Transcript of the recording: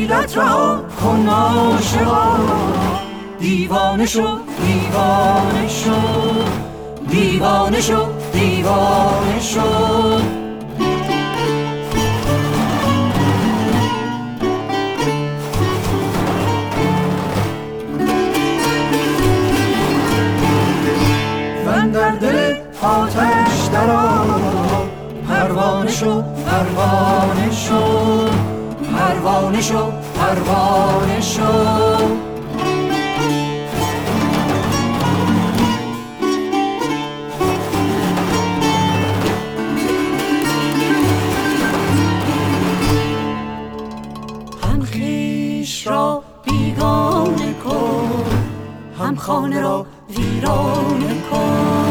حیرت رها کن عاشقا، دیوانه شو دیوانه شو، دیوانه شو دیوانه شو. در دل آتش درآ، پروانه شو پروانه شو، پروانه شو پروانه شو. هم خویش را بیگانه کن، هم خانه را ویرانه کن.